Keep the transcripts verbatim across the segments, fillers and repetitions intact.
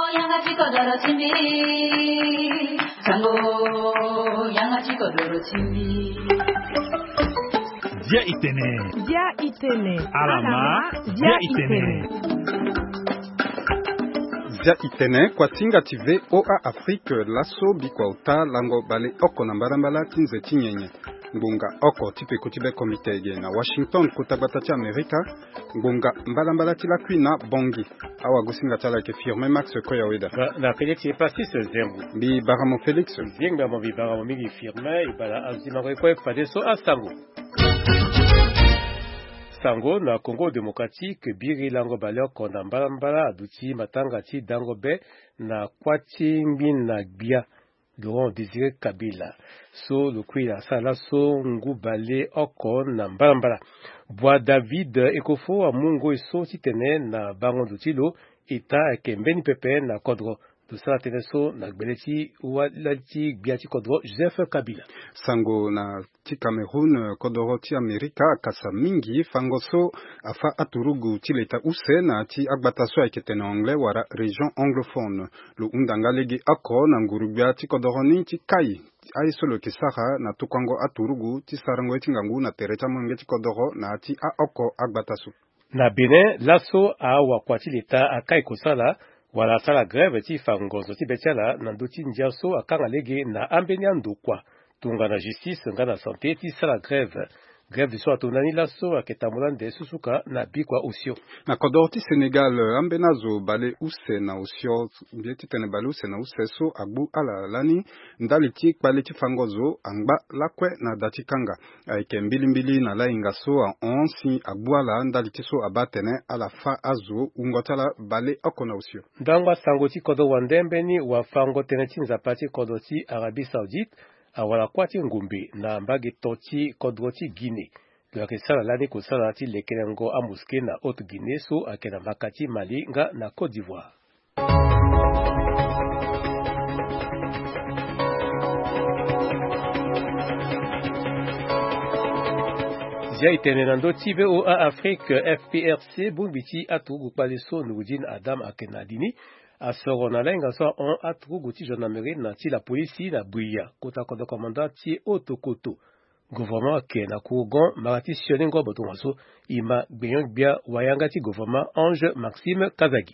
양아치 거더러 침비 장고 양아치 거더러 침비 Dia Itene. Dia Itene. Alama. Dia Itene. Dia Itene kwa tinga tive oa Afrique laso bikwa uta lango bale oko na mbarambala tinze tinyenye. Ngunga oko tipe kutibe komite ege na Washington kutabata ti Amerika. Ngunga mbalambala ti lakwi na bongi. Awa gusinga tala ke firme Max Koyaweda. Na kwenye ti pastis zengu. Bi Baramo Felix. Zengu mo bi Baramo mi firme ibala azima kwa fade so asango. Sango na Congo démocratique biri lango baleo konda mbalambala aduti matanga ti dango be na kwati na gbia Laurent Désiré Kabila so le kwila sala so ngu bale oko na mbalambala Bois David ekofo amungo eso titene na bango dutilo eta kembeni pepe na kodro Tusala teneso na gbeleti walati biati kodro Joseph Kabila. Sango na ti Cameroun kodoro ti Amerika kasa mingi fangoso afa aturugu ti leta use na ti agbataso aiketene anglais wara région anglophone. Lu undanga legi ako na ngurubia ti kodoro ni ti kai. Aisolo kisara na tukwango aturugu ti sarango ti ngangu na tereta mange ti kodoro na ti a oko agbataso. Na Benin laso a wakwati leta akai kosala wala sala grève ti fangozo ti betiala na ndoti ndiaso akanga lege na ambenia ndokwa tunga na justice nga na santé ti sala grève grève so atonani laso aketambola nde susuka na bikwa usio na kodoro ti Sénégal ambenazo bale use na usio bieti tene bale use na use so agbu ala lani ndali ti kpale ti fangozo angba lakwe na dati kanga aike mbilimbili na lainga so a onsi agbu ala ndali ti so abatene ala fa azo ungotala bale oko na usio ndangwa sango ti kodo wandembeni wa fango tene ti nzapa ti kodo ti Arabie Saoudite awala kwati ngumbi na mbagi toti kodroti Guinée. Lwake sala lani kusala ti lekenengo amuske na Haute Guinée so akena makati Mali nga na Côte d'Ivoire. Zia itene nando ti V O A Afrique F P R C bumbiti atu gupaleso Noudine Adam akenadini. Asoro na lenga so on atrugu ti gendarmerie na ti la police na Buya kota kodo commandant ti Otokoto gouvernement ke na Kougon marati sioningo botonga so ima gbeyon bia wayanga ti gouvernement Ange Maxime Kazagi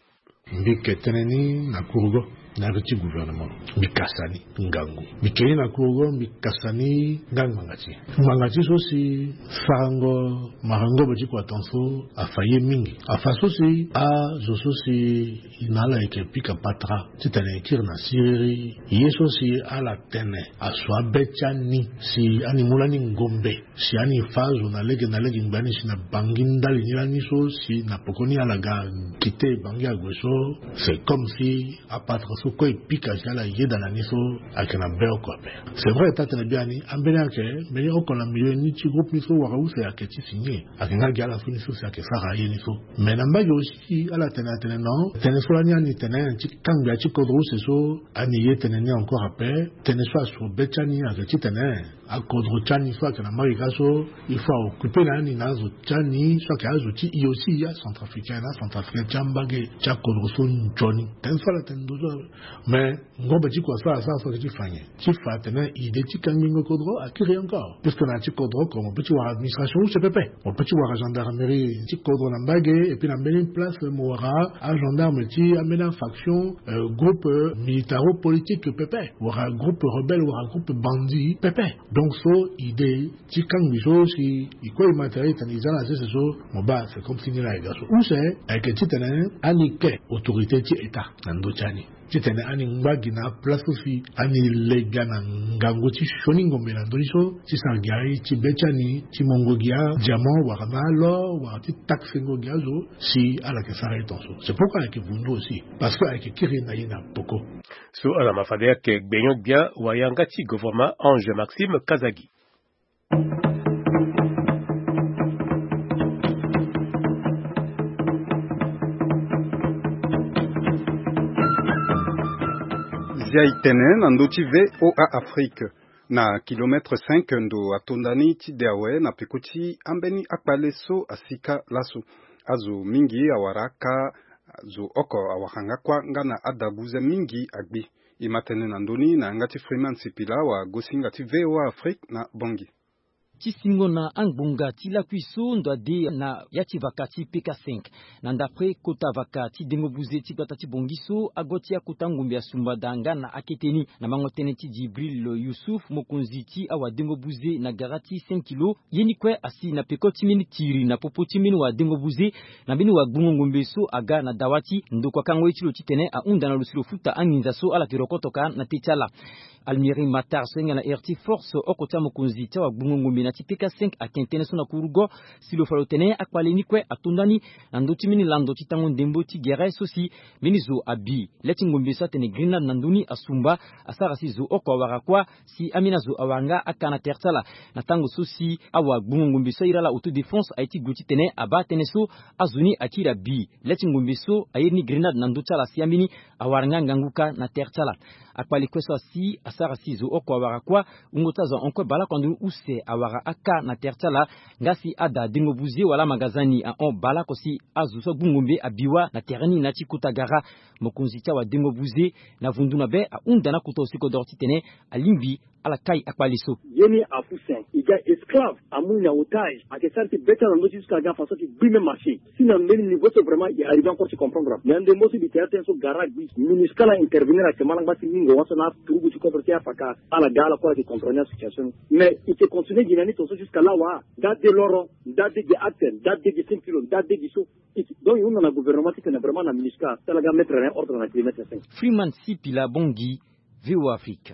mbiketeneni na Kougon na reti gouvernement mikasani ngangu mikeni na Kougon mikasani ngangu mangati mangati so si farango marango boti kwa tanso afaye mingi afaso si a zoso si inala eke pika patra titane kir na siri yeso si ala tene aswa bechani si animulani ngombe si ani fazo na lege na lege mbani si na bangindali nilani so si na pokoni alaga kite bangi agweso c'est comme si a patra so koi pika si ala yeda na niso akena beo kope c'est vrai tatene biani ambele ake meye okola milieu ni chi groupe niso waka use ake ti signé akenga giala funi so si ake sara ye niso mais na mbagi aussi ala tene atene non tene so ani ani tene ti kanga ti kodro se so ani ye tene ni encore après tene so so bechani ake ti tene a kodro chani so ake na marika so il faut occuper na ni na zo chani so ake azo ti i aussi ya centrafricain na centrafricain chambage cha kodro so njoni tene so la tene dozo mais ngombe ti kwa sa sa so ti fanye ti fa tene ide ti kangingo kodro akiri encore parce que na ti kodro comme petit wa administration ou c'est pépé on petit wa gendarmerie ti kodro na mbage et puis na mbele place moara a gendarme ti amena faction euh, groupe euh, militaro-politique pépé wara groupe rebelle wara groupe bandit pépé donc so ide ti kangi so si iko matériel tanizana c'est so moba c'est comme si ni la gaso ou c'est avec ti tene anike autorité ti état nando chani ti tene ani mbagi na place aussi ani lega na ngango ti shoni ngombe na ndoliso ti sangiari ti bechani ti mongogia diamant wara malo wara ti taxe ngogia zo si ala ke sara itonso c'est pourquoi avec vundo aussi parce que avec kiri na yina poko so ala mafade ke gbenyo bia wayanga ti gouvernement Ange Maxime Kazagi Zia itene na ndoti V O A Afrique na kilomètre cinq ndo atondani ti deawe na pekuti ambeni akpale so asika laso azo mingi awaraka zo oko awahanga kwa ngana adabuze mingi agbi imatene na ndoni na ngati Freeman Sipila wa gosinga ti V O A Afrique na Bongi. Chisingo na angbunga tila kwiso ndo ade na yati vakati P K cinq na ndapre kota vakati dengo buze ti kwata ti bongiso agoti ya kota ngumbi ya sumba danga na aketeni na mangotene ti Jibril Yusuf mokonzi ti awa dengo buze na garati cinq kilo yeni kwe asi na peko ti mini tiri na popo ti mini wa dengo buze na bini wa gbungo ngumbi so aga na dawati ndo kwa kango itilo ti tene a unda na lusilo futa anginza so ala kirokotoka na techala Almiri Matar senga na R T Force okota mokonzi ti awa gbungo ngumbi na ti P K cinq akentene so na kurugo silo falotene akwaleni kwe atundani na ndoti mini lando ti tango ndembo ti gere sosi minizo abi leti ngombe sa tene grenade na nduni asumba asara si zo oko awara kwa si amina zo awanga akana tertala na tango sosi awa gbungo ngombe so irala autodéfense aiti goti tene aba tene so azuni akira bi leti ngombe so ayirni grenade na ndotala si amini awaranga nganguka na tertala akwali kwe so si asara si zo oko awara kwa ungota za onkwe bala kwandu use awara aka na tertala ngasi ada dingo buzi wala magazani a on bala kosi azu so bungombe abiwa na terani na chikutagara mokonzi cha wa dingo buzi na vundu na be a unda na kuto siko dorti tene alimbi ala kai akwaliso yeni afusen iga esclave amunya otage a que ça te beta na notice ka ga façon qui bime marché si na mbeni niveau c'est vraiment il arrive encore se comprendre mais ande mo si bi théâtre so garage bi minuscala intervenir à kemala ngati ningo wasa na turugu ci contre tia faka ala gala kwa qui comprendre la situation mais il te continue dinani to jusqu'à là wa date de l'oro date de acte date de cinq kilos date de so donc on a un gouvernement qui est vraiment na minuscala ça la ga mettre en ordre na kilomètre cinq Freeman Sipila Bongi V O A Afrique.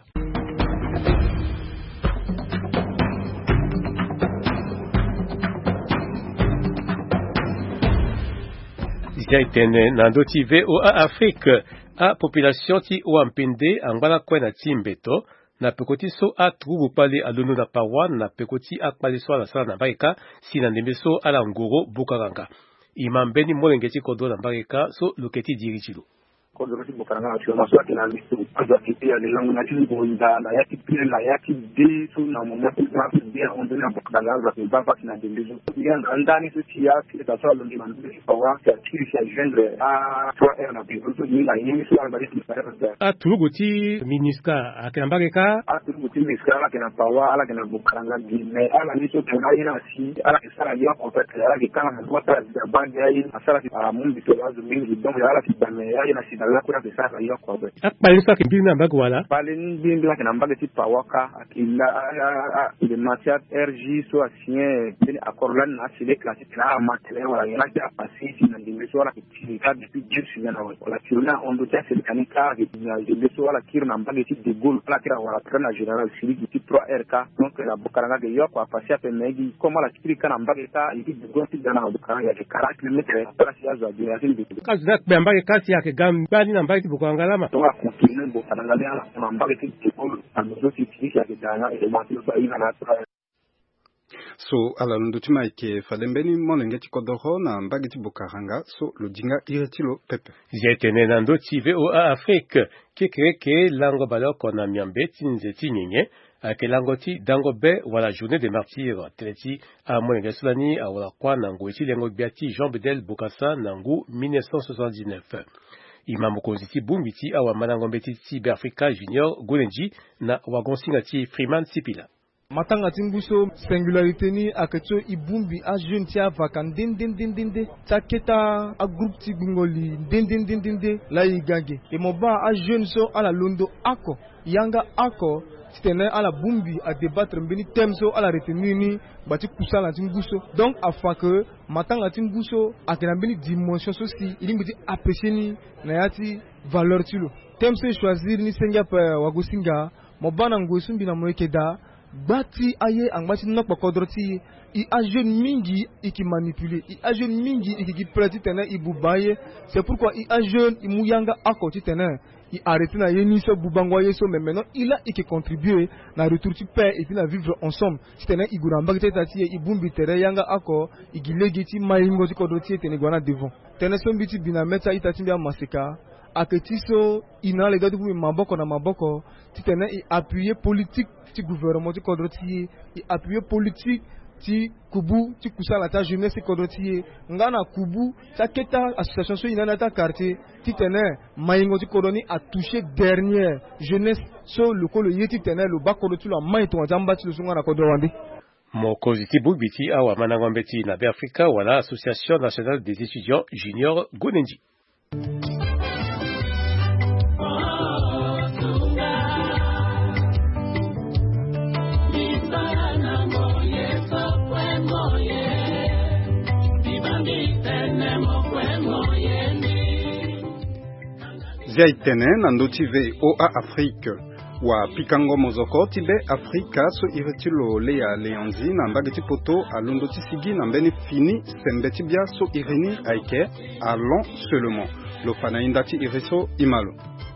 Jaitene nando ti V O A Afrique a population ti Oampende angala kwe na timbeto na pekoti so a trubu pale alono na parwa na pekoti a pale so ala sala na bareka si na ndembe so ala ngoro bukaranga imambeni molengeti kodo na bareka so loketi dirichilo kodorosi bukaranga achoma so akina listo azo akipia le langu na tizi bonda na yaki pile la yaki de so na mo mati na pia on na bukaranga za baba kina dembezo bien andani so tia ki ta so londi man pawa ka tiri sia gendre a trois heures na biso so ni la yemi so ba disi para a turugo ti miniska akina bareka a turugo ti miniska akina pawa ala kina bukaranga bi me ala ni so tena ina si ala kisara ya ko fait ala ki kana na wata da bande ya asara ki amundi to azu mingi donc ala ki bane ya ina si la kuna pesa hiyo kwa bwe akpalisa kimbili na mbago wala pale mbili la kana mbago ti pawaka akila de matière R G so asien ben accord là na c'est classique na matériel wala yana ta passer si na ndimbe so wala kitika depuis dix semaines na wala kiruna on doit c'est kanika na ndimbe so wala kiruna mbago ti de gol la kira wala trena général sili ti trois R K donc la bukaranga de yo kwa passer pe megi comme la kirika na mbago ta iki de gol ti dana bukaranga ya quarante kilomètres para si azo de asili kazi za mbago kasi yake gam bani na mbaki bukangalama to a continuer bo kanangale ala na mbaki ti ko amuzo ti ti ya dana e mati so ina na so ala ndutima ike falembeni molengeti kodoro na mbagi ti bukaranga so lodinga iretilo pepe jetene na ndo ti V O A Afrique kekreke lango baloko na miambe ti nzeti nyenye ake lango ti dango be wala journée des martyrs teleti a molenge sulani a wala kwa na ngo iti lengo biati Jean Bedel Bokassa na ngu mille neuf cent soixante-dix-neuf Imam Konziti Bumbiti awa manangombe ti Cyberafrica Junior Golenji na wagonsinga ti Freeman Sipila. Matanga timbuso singularité ni akecho ibumbi a jeune tia vakan din din din din de taketa a groupe ti bingoli din din din din de la igage e moba a jeune so ala londo ako yanga ako tene ala bumbi a débattre mbeni temso ala retenir ni bati kusala timbuso donc afin que matanga timbuso akena mbeni dimension so si ili mbiti apprécier ni na yati valeur tilo temso choisir ni senga pa wagosinga mobana ngosumbi na moekeda bati aye angbachi nokpa kodroti i a jeune mingi iki manipuler i a jeune mingi iki ki prati tene ibubaye c'est pourquoi i a jeune imuyanga akoti tene i arrêter na yeni so bubangwa yeso mais maintenant il a iki contribuer na retour tu paix et puis na vivre ensemble si tene iguramba tati ibumbi tere yanga ako igilegeti maingo ti kodroti tene gwana devant tene so mbiti bina meta itati mbia maseka aketiso ina le gadu bu maboko na maboko titene i appuyer politique ti gouvernement ti kodroti i appuyer politique ti kubu ti kusala ta jeunesse kodoti ngana kubu ta keta association so inana ta quartier ti tene mayingo ti kodoni a touché dernière jeunesse so lokolo yeti tene lo bakodoti la mai to nzamba ti lo ngana kodowandi mokonzi ti bubi ti awa manangombe ti na be Afrika wala association nationale des étudiants juniors Gonendi. Ziaitene nando tive O A Afrique wa pikango mozoko tibe Afrika so iretilo lea leanzi na mbageti poto alundo tisigi na mbeni fini sembeti bia so irini aike alon seulement lo fanaindati ireso imalo.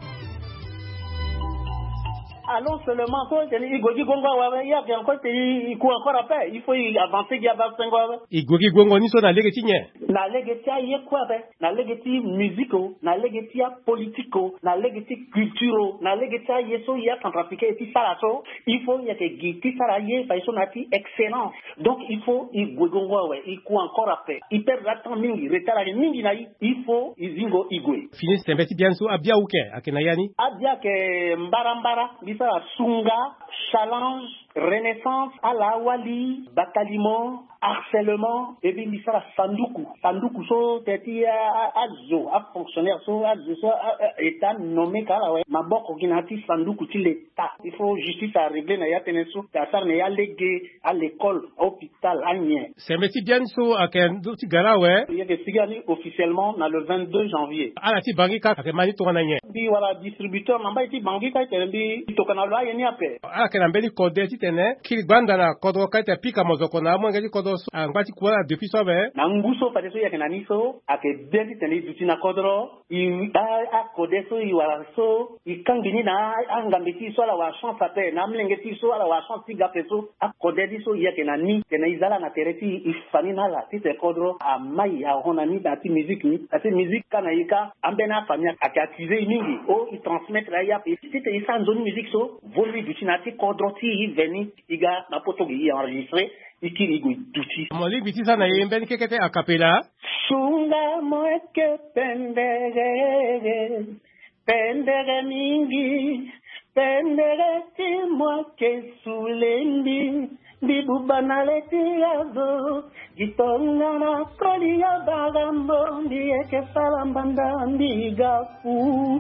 Allons seulement pour que Igogi Gongo il y a bien encore il court encore après il faut avancer il y a vingt ans Igogi Gongo ni so na legeti nye na legeti ye quoi be na legeti musico na legeti politico na legeti culturo na legeti yeso ya centrafricain et ça so il faut il y a que giti ça ye fa so nati excellence donc il faut Igogi Gongo il court encore après il perd la temps mingi retard mingi na il faut izingo igwe fini sembeti bien so abia uke akena yani abia ke mbarambara ça Sunga, challenge, renaissance, Alawali, bataillement, harcèlement, et bien ça Sanduku. Sanduku, so, teti azo, a fonctionnaire, so, azo, so, état nommé kala, ma boko ginati Sanduku, ti l'état. Il faut justice à régler, na ya teneso, ta sar ne ya légué à l'école, hôpital, à Nien. C'est meti bien so, à ken, do ti gara, ouais. Il y a des sigani officiellement, na le vingt-deux janvier. Ah, la ti bangi ka, à mani to na Nien. Bi, voilà, distributeur, namba ti bangi ka, bi, tokanalo ya ni ape. Ah, ken ambeli kode ti tene, ki banda na kodo ka te pika mozoko na mo ngeli kodo angati kwa depuis so be. Na nguso pa deso ya kenani so, ake beli tene duti na kodro, i a kode so i wala so, i kangini na angambeti so la wa chance ape, na mlengeti so la wa chance tiga peso, a kode di so ya kenani, kena izala na tereti i fani na la ti te kodro a mai a honani na ti musique ni, ati musique kana yika ambena famia ake accuser mingi, o i transmettre la ya pe. Ti te isa nzoni musique so, volu duti na ti kodro ti i veni iga na poto gi enregistré ikiri go duti moli biti sana yembe ni kekete acapella sunga moeke pendere pendere mingi pendere ti moeke sulendi bibu banaleti yazo gitonga na kodi ya bagambo ndiye ke salambanda ndiga fu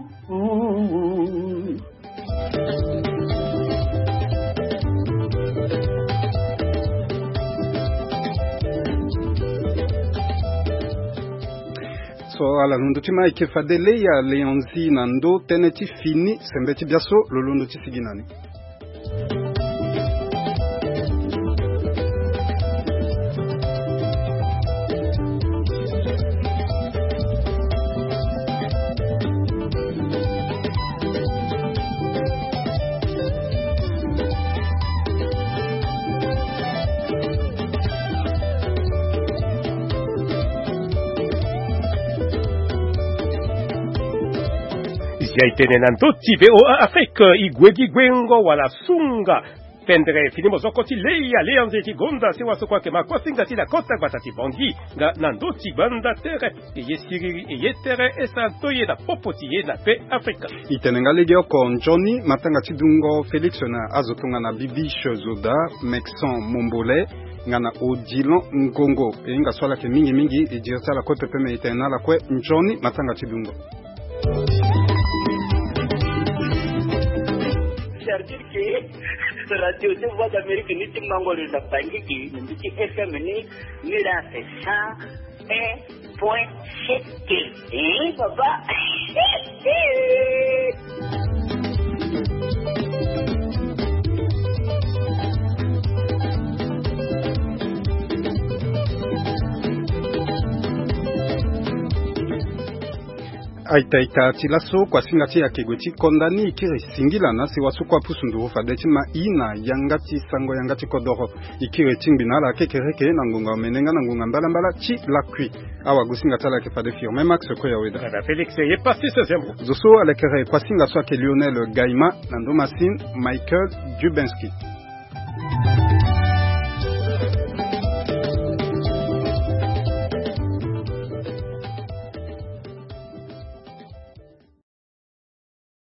so ala lundo ti mai ke fadele ya leonzi nando teneti fini sembeti biaso lo lundo ti siginani. Ziaitene nanto tive O A Afrique igwegi gwengo wala sunga tendre finimo zokoti leia leanze ti gonda se waso kwa ke makosinga ti la kota batati bongi nga nando ti banda tere e yesiri e yetere e santoye na popoti ye na pe Afrika itenenga legeo kon Johnny matanga ti dungo Felix na azotunga na Bibiche Zoda Mexon Mombole ngana Odilon Ngongo e nga swala ke mingi mingi e jirta la kwe pepe me itena la kwe Johnny matanga ti dungo. C'est-à-dire que la radio de voix d'Amérique n'est pas encore de Bangi qui nous dit F M ni ni la fait ça un point sept et papa Aita ita tilaso kwa singati ya kegoti kondani ikiri singila na si wasu kwa pusundu fadeti ma ina yangati sango yangati kodoro ikiri tingbinala kekereke na ngunga menenga na ngunga mbala mbala chi lakwi awa gusinga tala ke fade firme max ko ya weda na Felix ye parti ce zembo zoso alekere kwa singa so ke Lionel Gaima na ndomasin Michael Dubensky.